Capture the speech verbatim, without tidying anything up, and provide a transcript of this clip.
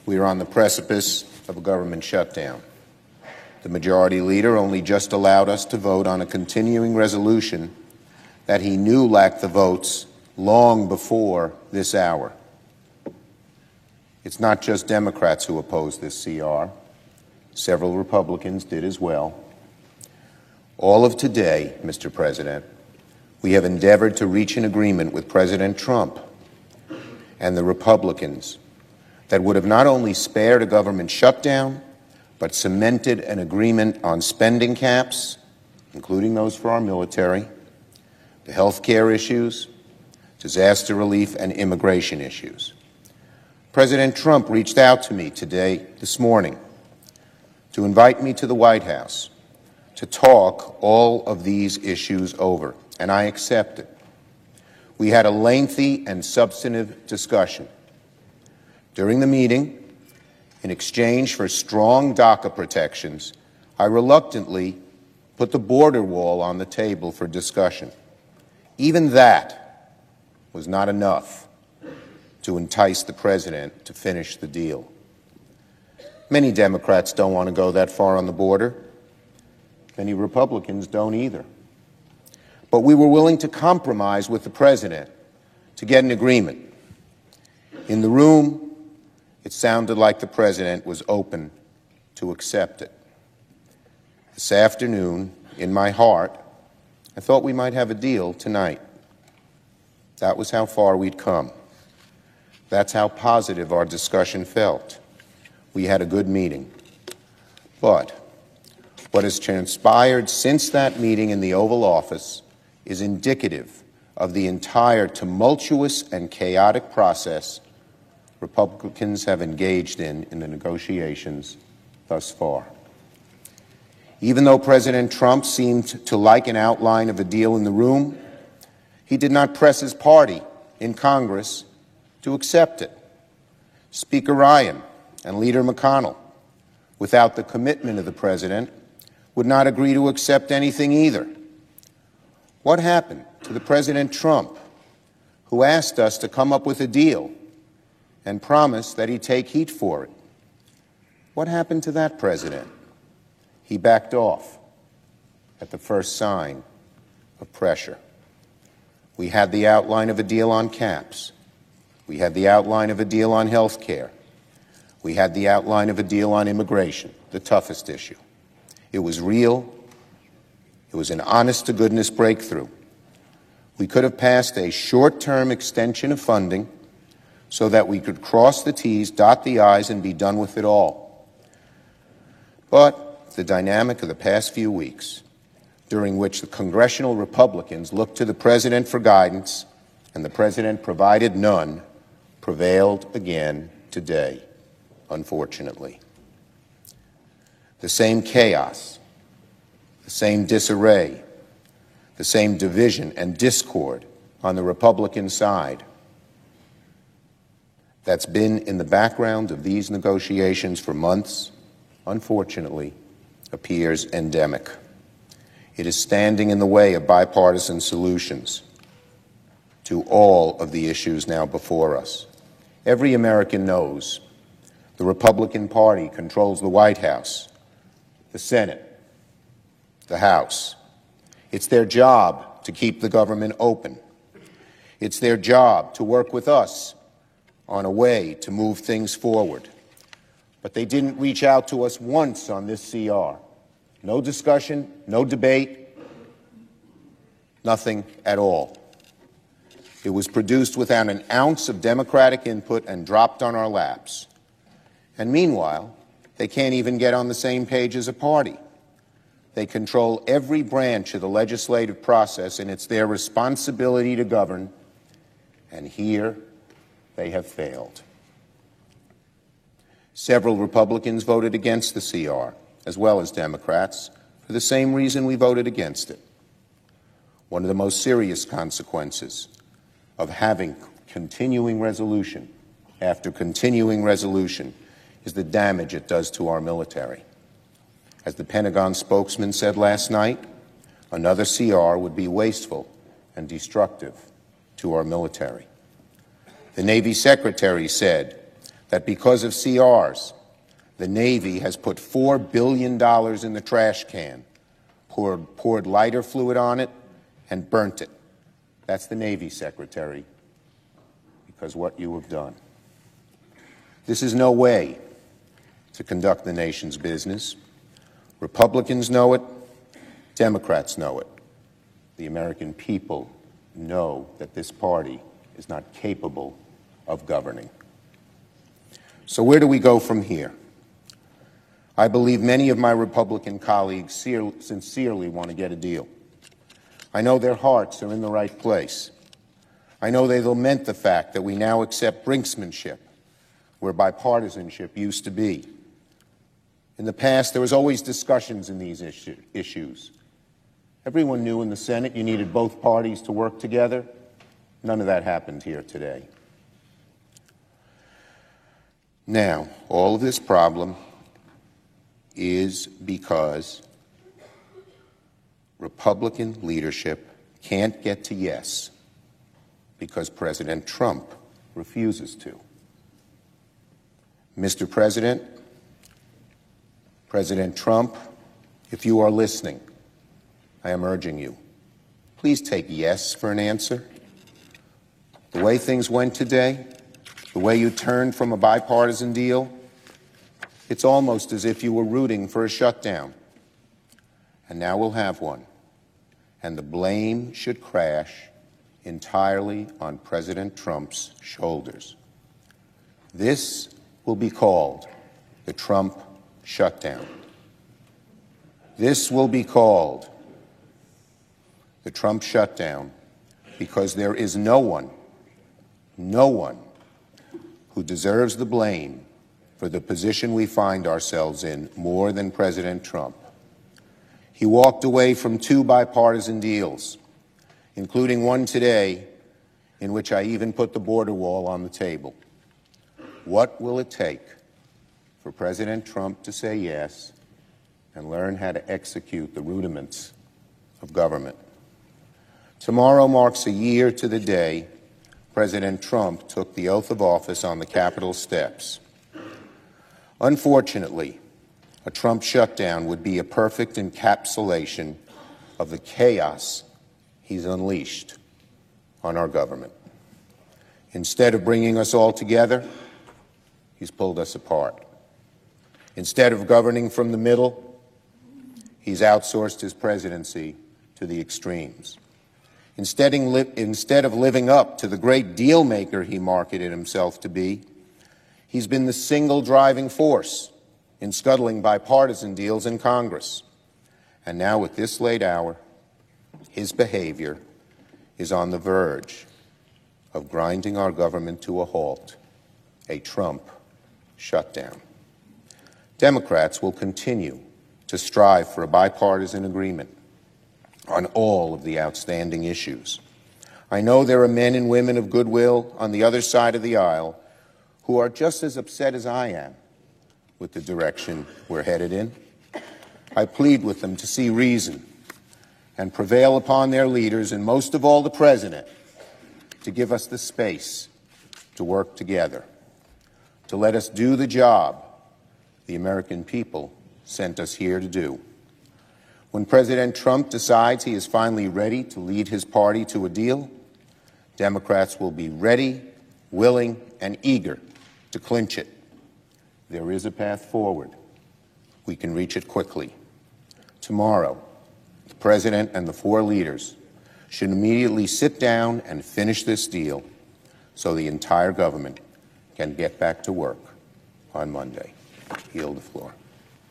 We are on the precipice of a government shutdown. The Majority Leader only just allowed us to vote on a continuing resolution that he knew lacked the votes long before this hour. It's not just Democrats who oppose this C R. Several Republicans did as well. All of today, Mister President, we have endeavored to reach an agreement with President Trump and the Republicans that would have not only spared a government shutdown, but cemented an agreement on spending caps, including those for our military, the health care issues, disaster relief, and immigration issues. President Trump reached out to me today, this morning, to invite me to the White House to talk all of these issues over, and I accepted. We had a lengthy and substantive discussion. During the meeting, in exchange for strong DACA protections, I reluctantly put the border wall on the table for discussion. Even that was not enough to entice the President to finish the deal. Many Democrats don't want to go that far on the border. Many Republicans don't either. But we were willing to compromise with the President to get an agreement. In the room, it sounded like the President was open to accept it. This afternoon, in my heart, I thought we might have a deal tonight. That was how far we'd come. That's how positive our discussion felt. We had a good meeting. But what has transpired since that meeting in the Oval Office is indicative of the entire tumultuous and chaotic process Republicans have engaged in in the negotiations thus far. Even though President Trump seemed to like an outline of a deal in the room, he did not press his party in Congress to accept it. Speaker Ryan and Leader McConnell, without the commitment of the President, would not agree to accept anything either. What happened to the President Trump, who asked us to come up with a deal and promised that he'd take heat for it? What happened to that President? He backed off at the first sign of pressure. We had the outline of a deal on caps. We had the outline of a deal on health care. We had the outline of a deal on immigration, the toughest issue. It was real. It was an honest-to-goodness breakthrough. We could have passed a short-term extension of funding so that we could cross the T's, dot the I's, and be done with it all. But the dynamic of the past few weeks, during which the congressional Republicans looked to the President for guidance and the President provided none, prevailed again today, unfortunately. The same chaos, the same disarray, the same division and discord on the Republican side that's been in the background of these negotiations for months, unfortunately, appears endemic. It is standing in the way of bipartisan solutions to all of the issues now before us. Every American knows the Republican Party controls the White House, the Senate, the House. It's their job to keep the government open. It's their job to work with us on a way to move things forward. But they didn't reach out to us once on this C R. No discussion, no debate, nothing at all. It was produced without an ounce of Democratic input and dropped on our laps. And meanwhile, they can't even get on the same page as a party. They control every branch of the legislative process, and it's their responsibility to govern. And here, they have failed. Several Republicans voted against the C R, as well as Democrats, for the same reason we voted against it. One of the most serious consequences of having continuing resolution after continuing resolution is the damage it does to our military. As the Pentagon spokesman said last night, another C R would be wasteful and destructive to our military. The Navy Secretary said that because of C Rs, the Navy has put four billion dollars in the trash can, poured, poured lighter fluid on it, and burnt it. That's the Navy Secretary, because what you have done. This is no way to conduct the nation's business. Republicans know it. Democrats know it. The American people know that this party is not capable of governing. So where do we go from here? I believe many of my Republican colleagues sincerely want to get a deal. I know their hearts are in the right place. I know they lament the fact that we now accept brinksmanship where bipartisanship used to be. In the past, there was always discussions in these issue, issues. Everyone knew in the Senate you needed both parties to work together. None of that happened here today. Now, all of this problem is because Republican leadership can't get to yes because President Trump refuses to. Mister President, President Trump, if you are listening, I am urging you, please take yes for an answer. The way things went today, the way you turned from a bipartisan deal, it's almost as if you were rooting for a shutdown. And now we'll have one. And the blame should crash entirely on President Trump's shoulders. This will be called the Trump shutdown. This will be called the Trump shutdown because there is no one, no one who deserves the blame for the position we find ourselves in more than President Trump. He walked away from two bipartisan deals, including one today in which I even put the border wall on the table. What will it take for President Trump to say yes and learn how to execute the rudiments of government? Tomorrow marks a year to the day President Trump took the oath of office on the Capitol steps. Unfortunately, a Trump shutdown would be a perfect encapsulation of the chaos he's unleashed on our government. Instead of bringing us all together, he's pulled us apart. Instead of governing from the middle, he's outsourced his presidency to the extremes. Instead, instead of living up to the great deal maker he marketed himself to be, he's been the single driving force in scuttling bipartisan deals in Congress. And now, at this late hour, his behavior is on the verge of grinding our government to a halt, a Trump shutdown. Democrats will continue to strive for a bipartisan agreement on all of the outstanding issues. I know there are men and women of goodwill on the other side of the aisle who are just as upset as I am with the direction we're headed in. I plead with them to see reason and prevail upon their leaders, and most of all the President, to give us the space to work together, to let us do the job the American people sent us here to do. When President Trump decides he is finally ready to lead his party to a deal, Democrats will be ready, willing, and eager to clinch it. There is a path forward. We can reach it quickly. Tomorrow, the President and the four leaders should immediately sit down and finish this deal so the entire government can get back to work on Monday. I yield the floor.